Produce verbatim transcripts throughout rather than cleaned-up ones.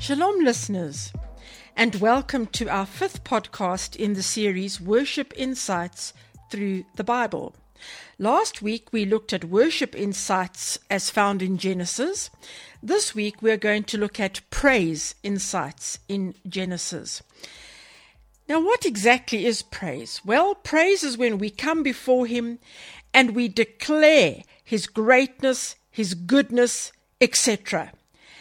Shalom, listeners, and welcome to our fifth podcast in the series Worship Insights Through the Bible. Last week we looked at worship insights as found in Genesis. This week we're going to look at praise insights in Genesis. Now, what exactly is praise? Well, praise is when we come before Him and we declare His greatness, His goodness, et cetera.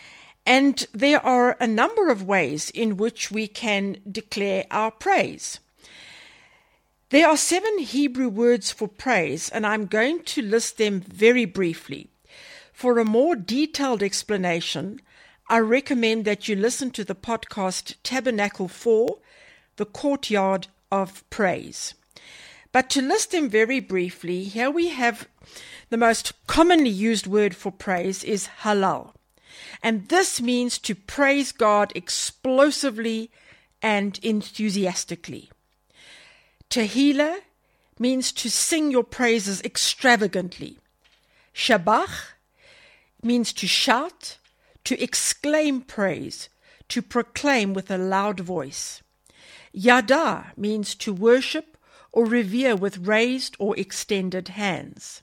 And there are a number of ways in which we can declare our praise. There are seven Hebrew words for praise, and I'm going to list them very briefly. For a more detailed explanation, I recommend that you listen to the podcast Tabernacle four, The Courtyard of Praise. But to list them very briefly, here we have the most commonly used word for praise is halal. And this means to praise God explosively and enthusiastically. Tehillah means to sing your praises extravagantly. Shabach means to shout, to exclaim praise, to proclaim with a loud voice. Yada means to worship or revere with raised or extended hands.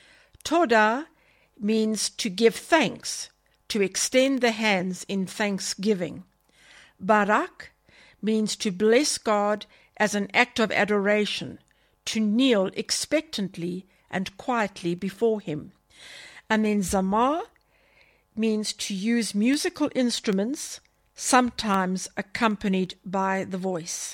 Todah means to give thanks, to extend the hands in thanksgiving. Barak means to bless God as an act of adoration, to kneel expectantly and quietly before Him. And then Zamar means to use musical instruments, sometimes accompanied by the voice.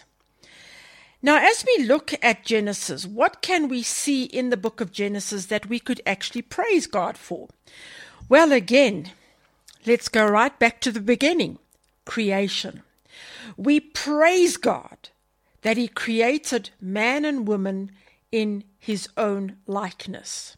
Now, as we look at Genesis, what can we see in the book of Genesis that we could actually praise God for? Well, again, let's go right back to the beginning, creation. We praise God that He created man and woman in His own likeness.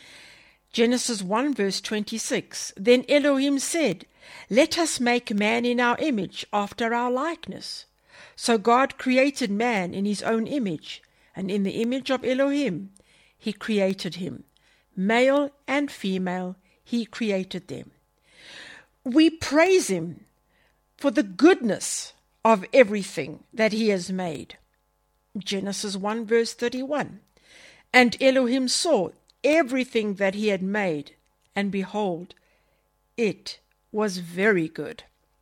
Genesis one verse twenty-six, Then Elohim said, Let us make man in our image, after our likeness. So God created man in His own image, and in the image of Elohim He created him. Male and female He created them. We praise Him for the goodness of everything that He has made. Genesis one verse thirty-one. And Elohim saw everything that He had made, and behold, it was very good.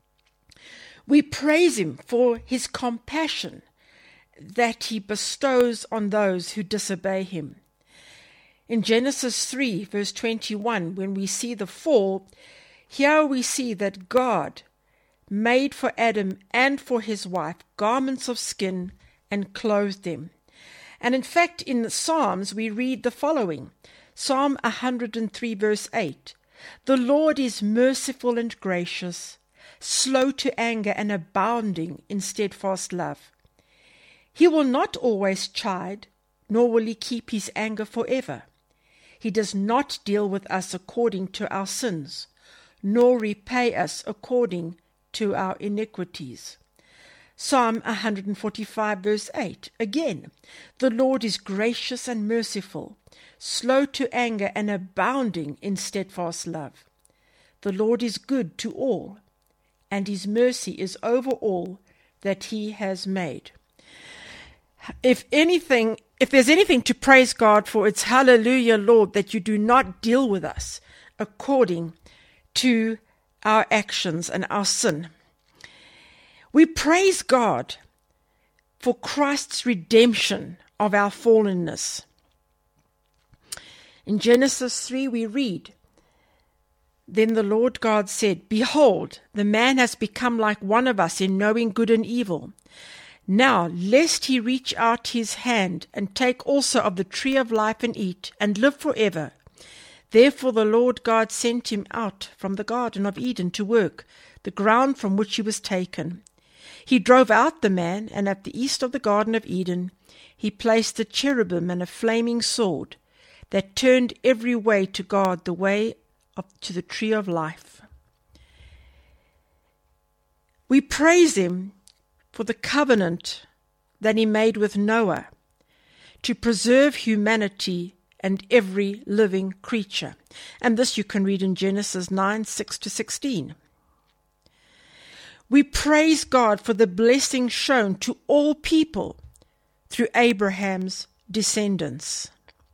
We praise Him for His compassion that He bestows on those who disobey Him. In Genesis three verse twenty-one, when we see the fall, here we see that God made for Adam and for his wife garments of skin and clothed them. And in fact, in the Psalms, we read the following. Psalm one hundred three verse eight. The Lord is merciful and gracious, slow to anger and abounding in steadfast love. He will not always chide, nor will He keep His anger forever. He does not deal with us according to our sins, nor repay us according to our iniquities. Psalm one hundred forty-five verse eight. Again, the Lord is gracious and merciful, slow to anger and abounding in steadfast love. The Lord is good to all, and His mercy is over all that He has made. If anything, if there's anything to praise God for, it's hallelujah, Lord, that You do not deal with us according to our actions and our sin. We praise God for Christ's redemption of our fallenness. In Genesis three we read, Then the Lord God said, Behold, the man has become like one of us in knowing good and evil. Now, lest he reach out his hand and take also of the tree of life and eat, and live forever. Therefore the Lord God sent him out from the Garden of Eden to work the ground from which he was taken. He drove out the man, and at the east of the Garden of Eden he placed a cherubim and a flaming sword that turned every way to guard the way up to the tree of life. We praise Him for the covenant that He made with Noah to preserve humanity and every living creature. And this you can read in Genesis nine, six to sixteen. We praise God for the blessing shown to all people through Abraham's descendants.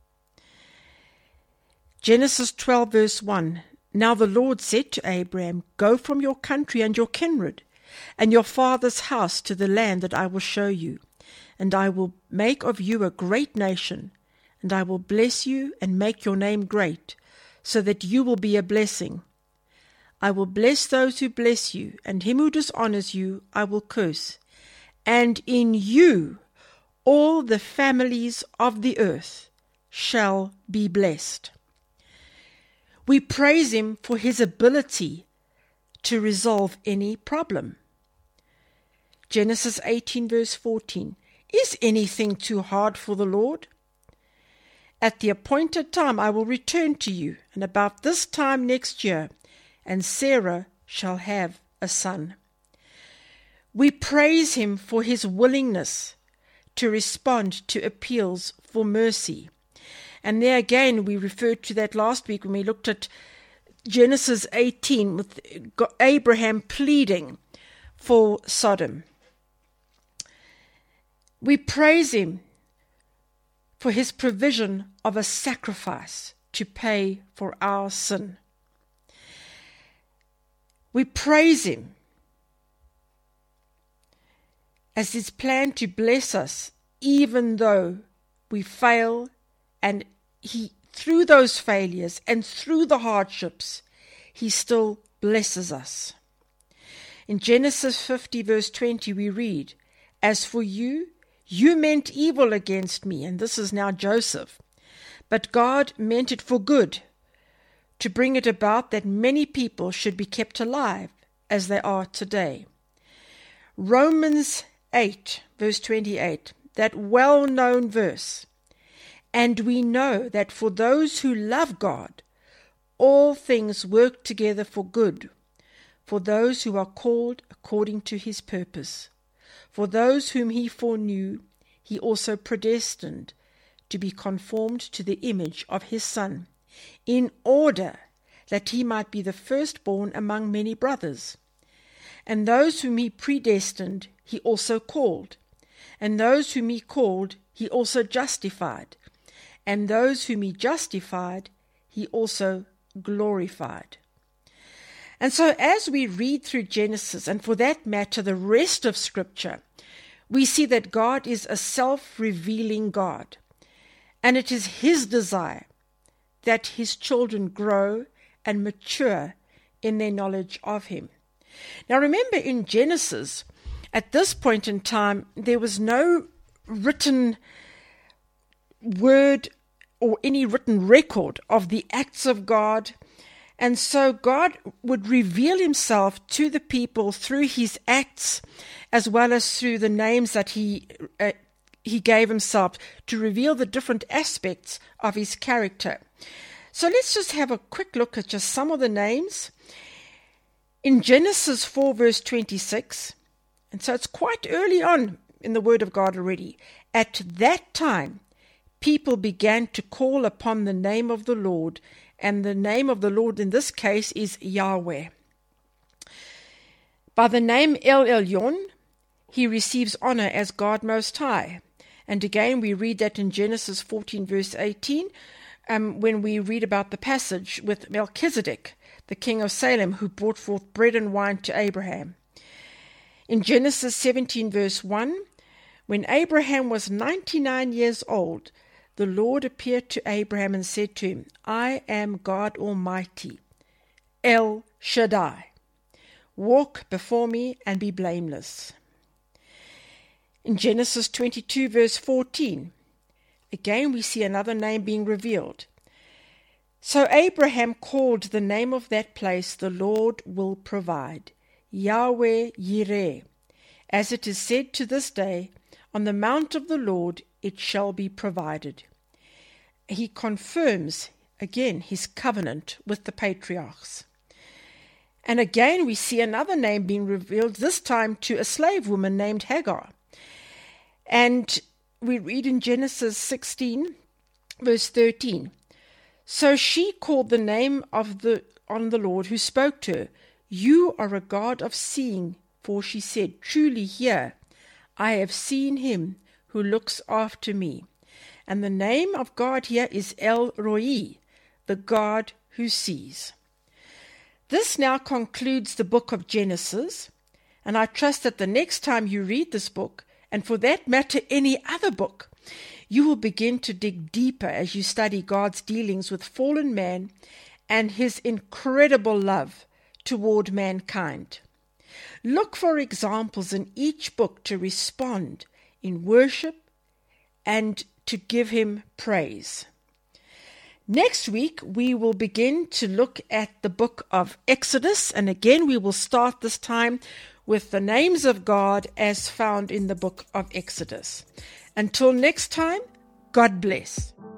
Genesis twelve verse one. Now the Lord said to Abraham, Go from your country and your kindred, and your father's house to the land that I will show you, and I will make of you a great nation, and I will bless you and make your name great, so that you will be a blessing. I will bless those who bless you, and him who dishonors you I will curse. And in you all the families of the earth shall be blessed. We praise him for his ability to resolve any problem. Genesis eighteen verse fourteen. Is anything too hard for the Lord? At the appointed time I will return to you, and about this time next year, and Sarah shall have a son. We praise him for his willingness to respond to appeals for mercy. And there again, we referred to that last week when we looked at Genesis eighteen with Abraham pleading for Sodom. We praise him for his provision of a sacrifice to pay for our sin. We praise him as his plan to bless us even though we fail, and he, through those failures and through the hardships, he still blesses us. In Genesis fifty verse twenty we read, As for you, you meant evil against me, and this is now Joseph, but God meant it for good, to bring it about that many people should be kept alive as they are today. Romans eight verse twenty-eight, that well-known verse. And we know that for those who love God, all things work together for good, for those who are called according to his purpose. For those whom he foreknew, he also predestined to be conformed to the image of his Son, in order that he might be the firstborn among many brothers. And those whom he predestined, he also called. And those whom he called, he also justified. And those whom he justified, he also glorified. And so as we read through Genesis, and for that matter the rest of Scripture, we see that God is a self-revealing God. And it is his desire that his children grow and mature in their knowledge of him. Now remember, in Genesis, at this point in time, there was no written word or any written record of the acts of God. And so God would reveal himself to the people through his acts, as well as through the names that he uh, he gave himself, to reveal the different aspects of his character. So let's just have a quick look at just some of the names. In Genesis four verse twenty-six, and so it's quite early on in the Word of God already, at that time people began to call upon the name of the Lord, and the name of the Lord in this case is Yahweh. By the name El Elyon, he receives honor as God Most High. And again, we read that in Genesis fourteen, verse eighteen, um, when we read about the passage with Melchizedek, the king of Salem, who brought forth bread and wine to Abraham. In Genesis seventeen, verse one, when Abraham was ninety-nine years old, the Lord appeared to Abraham and said to him, I am God Almighty, El Shaddai. Walk before me and be blameless. In Genesis twenty-two, verse fourteen, again we see another name being revealed. So Abraham called the name of that place, the Lord will provide, Yahweh Yireh. As it is said to this day, on the mount of the Lord it shall be provided. He confirms again his covenant with the patriarchs. And again we see another name being revealed, this time to a slave woman named Hagar. And we read in Genesis sixteen, verse thirteen, so she called the name of the on the Lord who spoke to her, You are a God of seeing For she said, Truly here I have seen him who looks after me. And the name of God here is El Roi, the God who sees. This now concludes the book of Genesis, and I trust that the next time you read this book, and for that matter any other book, you will begin to dig deeper as you study God's dealings with fallen man and his incredible love toward mankind. Look for examples in each book to respond in worship and to give him praise. Next week, we will begin to look at the book of Exodus, and again we will start this time with the names of God as found in the book of Exodus. Until next time, God bless.